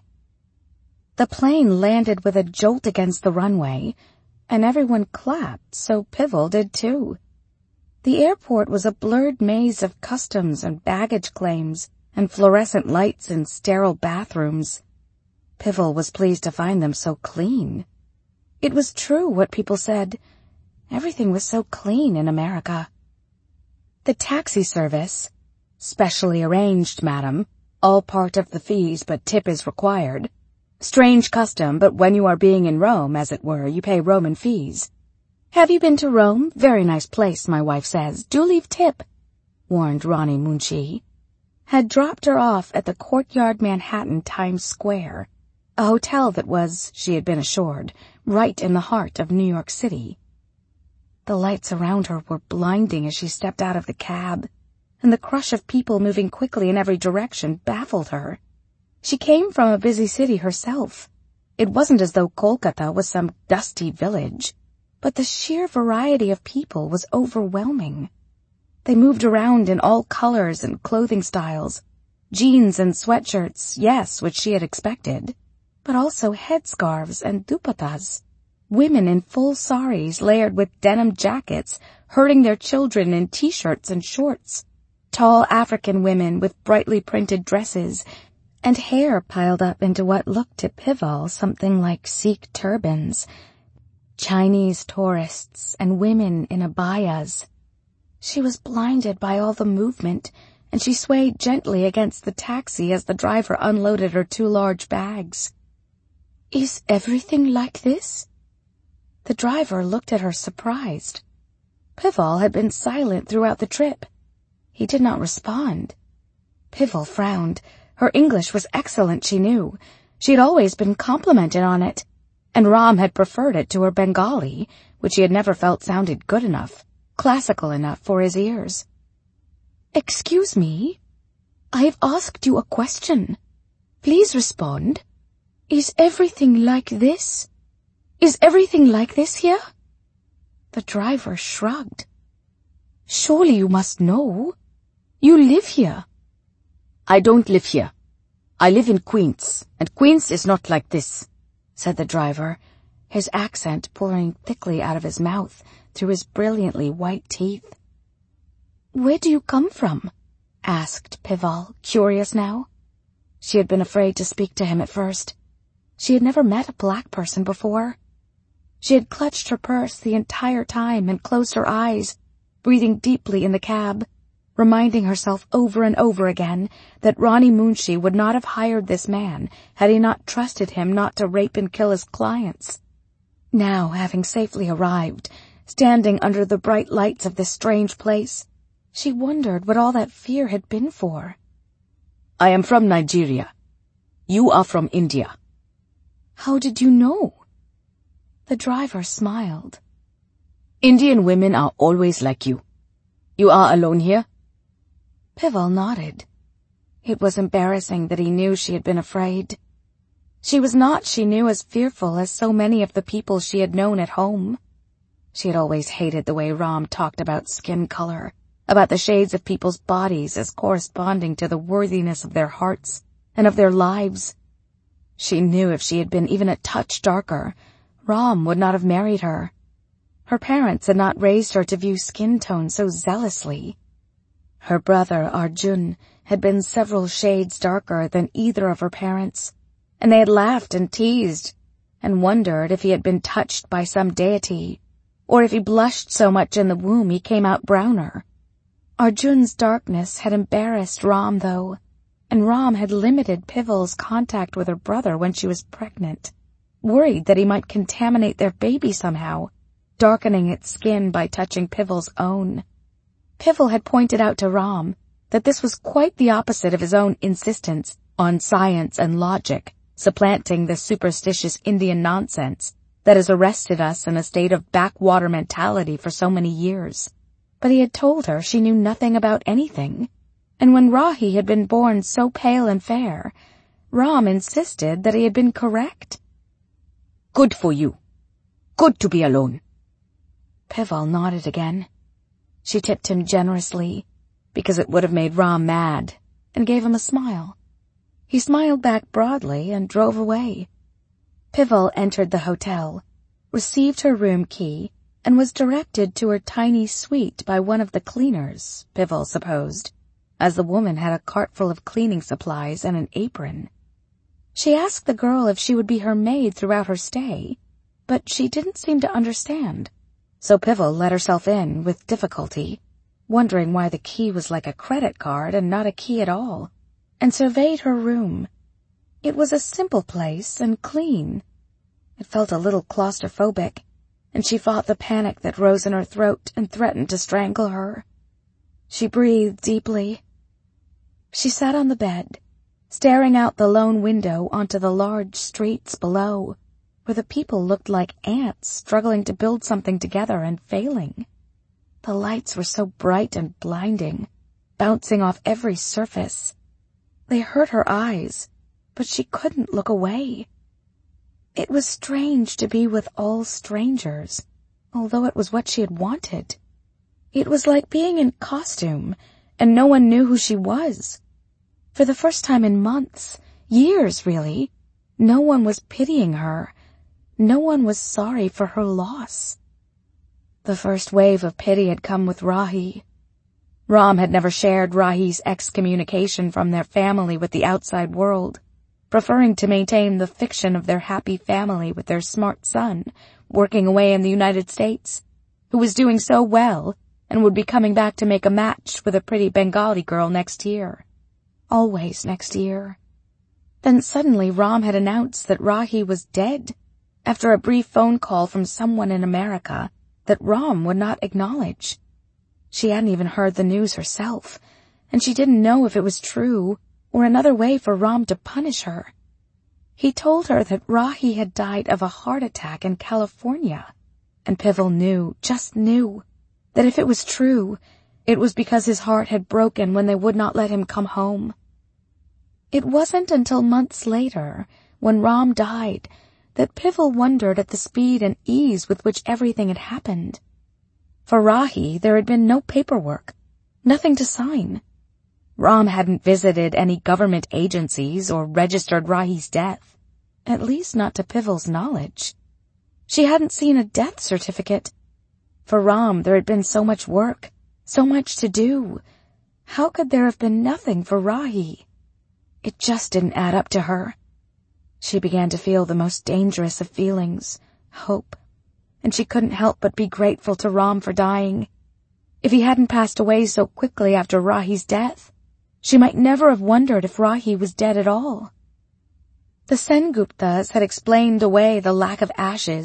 S1: The plane landed with a jolt against the runway, and everyone clapped, so Pivel did too. The airport was a blurred maze of customs and baggage claims and fluorescent lights and sterile bathrooms. Pivel was pleased to find them so clean. It was true what people said. Everything was so clean in America. The taxi service, specially arranged, madam, all part of the fees but tip is required. Strange custom, but when you are being in Rome, as it were, you pay Roman fees. Have you been to Rome? Very nice place, my wife says. Do leave tip, warned Rani Munshi. Had dropped her off at the Courtyard Manhattan Times Square, a hotel that was, she had been assured, right in the heart of New York City. The lights around her were blinding as she stepped out of the cab, and the crush of people moving quickly in every direction baffled her. She came from a busy city herself. It wasn't as though Kolkata was some dusty village, but the sheer variety of people was overwhelming. They moved around in all colors and clothing styles, jeans and sweatshirts, yes, which she had expected, but also headscarves and dupattas. Women in full saris layered with denim jackets, herding their children in t-shirts and shorts. Tall African women with brightly printed dresses, and hair piled up into what looked to Pivel something like Sikh turbans. Chinese tourists and women in abayas. She was blinded by all the movement, and she swayed gently against the taxi as the driver unloaded her 2 large bags. Is everything like this? The driver looked at her surprised. Pivel had been silent throughout the trip. He did not respond. Pivel frowned. Her English was excellent, she knew. She had always been complimented on it, and Ram had preferred it to her Bengali, which he had never felt sounded good enough, classical enough for his ears. Excuse me, I have asked you a question. Please respond. Is everything like this? Is everything like this here? The driver shrugged. Surely you must know. You live here. I don't live here. I live in Queens, and Queens is not like this, said the driver, his accent pouring thickly out of his mouth through his brilliantly white teeth. Where do you come from? Asked Pivel, curious now. She had been afraid to speak to him at first. She had never met a black person before. She had clutched her purse the entire time and closed her eyes, breathing deeply in the cab, reminding herself over and over again that Rani Munshi would not have hired this man had he not trusted him not to rape and kill his clients. Now, having safely arrived, standing under the bright lights of this strange place, she wondered what all that fear had been for.
S2: I am from Nigeria. You are from India.
S1: How did you know? The driver smiled.
S2: Indian women are always like you. You are alone here?
S1: Pivel nodded. It was embarrassing that he knew she had been afraid. She was not, she knew, as fearful as so many of the people she had known at home. She had always hated the way Ram talked about skin color, about the shades of people's bodies as corresponding to the worthiness of their hearts and of their lives. She knew if she had been even a touch darker, Ram would not have married her. Her parents had not raised her to view skin tone so zealously. Her brother, Arjun, had been several shades darker than either of her parents, and they had laughed and teased and wondered if he had been touched by some deity, or if he blushed so much in the womb he came out browner. Arjun's darkness had embarrassed Ram, though, and Ram had limited Pivel's contact with her brother when she was pregnant, worried that he might contaminate their baby somehow, darkening its skin by touching Pivel's own. Pivel had pointed out to Ram that this was quite the opposite of his own insistence on science and logic, supplanting the superstitious Indian nonsense that has arrested us in a state of backwater mentality for so many years. But he had told her she knew nothing about anything, and when Rahi had been born so pale and fair, Ram insisted that he had been correct.
S2: Good for you. Good to be alone.
S1: Pivel nodded again. She tipped him generously, because it would have made Ram mad, and gave him a smile. He smiled back broadly and drove away. Pivel entered the hotel, received her room key, and was directed to her tiny suite by one of the cleaners, Pivel supposed, as the woman had a cart full of cleaning supplies and an apron. She asked the girl if she would be her maid throughout her stay, but she didn't seem to understand, so Pivel let herself in with difficulty, wondering why the key was like a credit card and not a key at all, and surveyed her room. It was a simple place and clean. It felt a little claustrophobic, and she fought the panic that rose in her throat and threatened to strangle her. She breathed deeply. She sat on the bed, staring out the lone window onto the large streets below, where the people looked like ants struggling to build something together and failing. The lights were so bright and blinding, bouncing off every surface. They hurt her eyes, but she couldn't look away. It was strange to be with all strangers, although it was what she had wanted. It was like being in costume, and no one knew who she was. For the first time in months, years really, no one was pitying her. No one was sorry for her loss. The first wave of pity had come with Rahi. Ram had never shared Rahi's excommunication from their family with the outside world, preferring to maintain the fiction of their happy family with their smart son, working away in the United States, who was doing so well and would be coming back to make a match with a pretty Bengali girl next year. Always next year. Then suddenly Ram had announced that Rahi was dead, after a brief phone call from someone in America that Ram would not acknowledge. She hadn't even heard the news herself, and she didn't know if it was true or another way for Ram to punish her. He told her that Rahi had died of a heart attack in California, and Pivel knew, just knew, that if it was true, it was because his heart had broken when they would not let him come home. It wasn't until months later, when Ram died, that Pivel wondered at the speed and ease with which everything had happened. For Rahi, there had been no paperwork, nothing to sign. Ram hadn't visited any government agencies or registered Rahi's death, at least not to Pivel's knowledge. She hadn't seen a death certificate. For Ram, there had been so much work, so much to do. How could there have been nothing for Rahi? It just didn't add up to her. She began to feel the most dangerous of feelings, hope, and she couldn't help but be grateful to Ram for dying. If he hadn't passed away so quickly after Rahi's death, she might never have wondered if Rahi was dead at all. The Senguptas had explained away the lack of ashes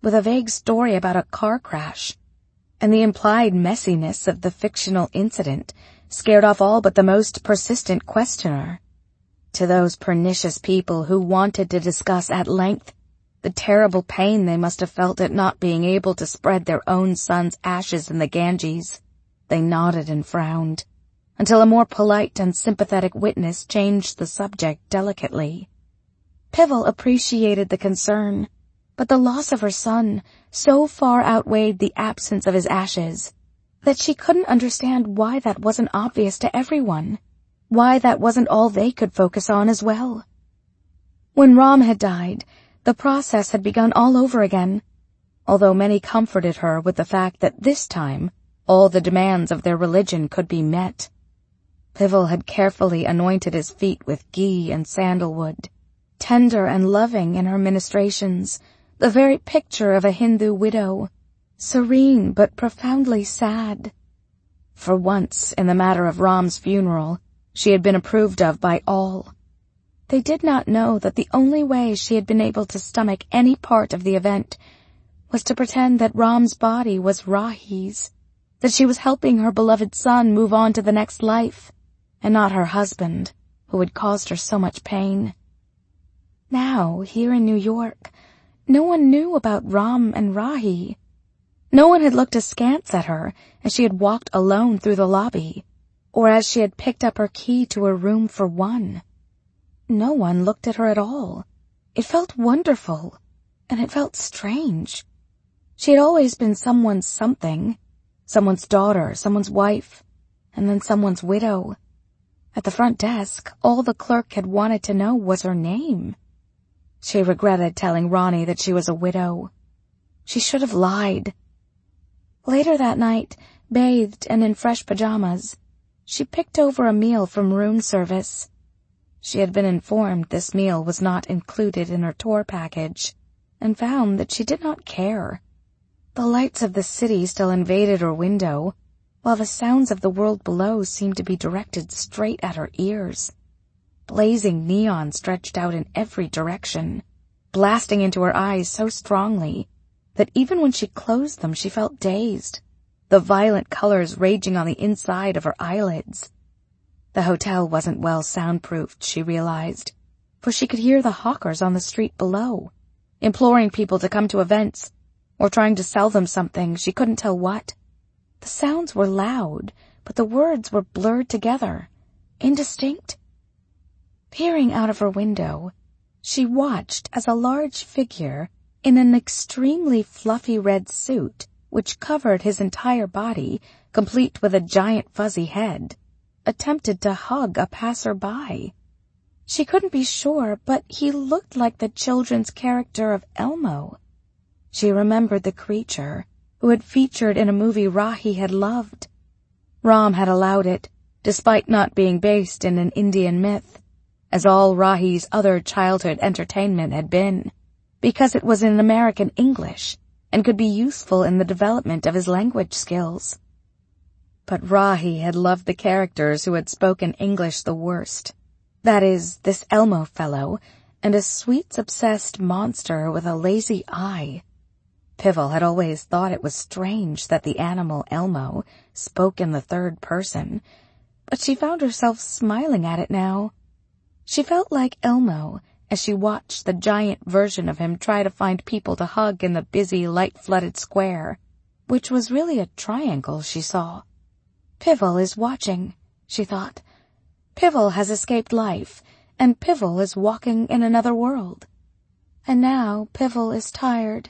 S1: with a vague story about a car crash, and the implied messiness of the fictional incident scared off all but the most persistent questioner. To those pernicious people who wanted to discuss at length the terrible pain they must have felt at not being able to spread their own son's ashes in the Ganges, they nodded and frowned, until a more polite and sympathetic witness changed the subject delicately. Pivel appreciated the concern, but the loss of her son so far outweighed the absence of his ashes that she couldn't understand why that wasn't obvious to everyone, why that wasn't all they could focus on as well. When Ram had died, the process had begun all over again, although many comforted her with the fact that this time all the demands of their religion could be met. Pivel had carefully anointed his feet with ghee and sandalwood, tender and loving in her ministrations, the very picture of a Hindu widow, serene but profoundly sad. For once, in the matter of Ram's funeral, she had been approved of by all. They did not know that the only way she had been able to stomach any part of the event was to pretend that Ram's body was Rahi's, that she was helping her beloved son move on to the next life, and not her husband, who had caused her so much pain. Now, here in New York, no one knew about Ram and Rahi. No one had looked askance at her as she had walked alone through the lobby, or as she had picked up her key to her room for one. No one looked at her at all. It felt wonderful, and it felt strange. She had always been someone's something, someone's daughter, someone's wife, and then someone's widow. At the front desk, all the clerk had wanted to know was her name. She regretted telling Ronnie that she was a widow. She should have lied. Later that night, bathed and in fresh pajamas, she picked over a meal from room service. She had been informed this meal was not included in her tour package, and found that she did not care. The lights of the city still invaded her window, while the sounds of the world below seemed to be directed straight at her ears. Blazing neon stretched out in every direction, blasting into her eyes so strongly that even when she closed them she felt dazed, the violent colors raging on the inside of her eyelids. The hotel wasn't well soundproofed, she realized, for she could hear the hawkers on the street below, imploring people to come to events, or trying to sell them something, she couldn't tell what. The sounds were loud, but the words were blurred together, indistinct. Peering out of her window, she watched as a large figure in an extremely fluffy red suit, which covered his entire body, complete with a giant fuzzy head, attempted to hug a passer-by. She couldn't be sure, but he looked like the children's character of Elmo. She remembered the creature who had featured in a movie Rahi had loved. Ram had allowed it, despite not being based in an Indian myth, as all Rahi's other childhood entertainment had been, because it was in American English and could be useful in the development of his language skills. But Rahi had loved the characters who had spoken English the worst. That is, this Elmo fellow, and a sweets-obsessed monster with a lazy eye. Pivel had always thought it was strange that the animal Elmo spoke in the third person, but she found herself smiling at it now. She felt like Elmo as she watched the giant version of him try to find people to hug in the busy, light-flooded square, which was really a triangle she saw. Pivel is watching, she thought. Pivel has escaped life, and Pivel is walking in another world. And now Pivel is tired.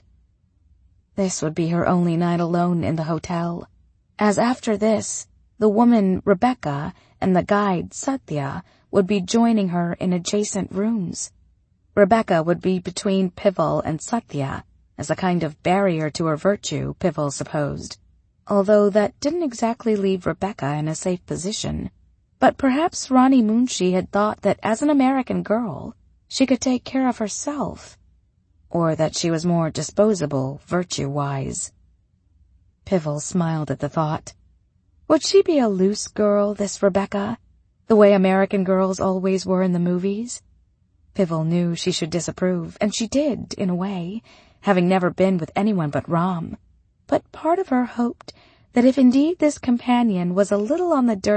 S1: This would be her only night alone in the hotel, as after this, the woman Rebecca and the guide Satya would be joining her in adjacent rooms. Rebecca would be between Pivel and Satya, as a kind of barrier to her virtue, Pivel supposed, although that didn't exactly leave Rebecca in a safe position. But perhaps Ronnie Munshi had thought that as an American girl, she could take care of herself, or that she was more disposable, virtue-wise. Pivel smiled at the thought. Would she be a loose girl, this Rebecca, the way American girls always were in the movies? Pivel knew she should disapprove, and she did, in a way, having never been with anyone but Ram. But part of her hoped that if indeed this companion was a little on the dirty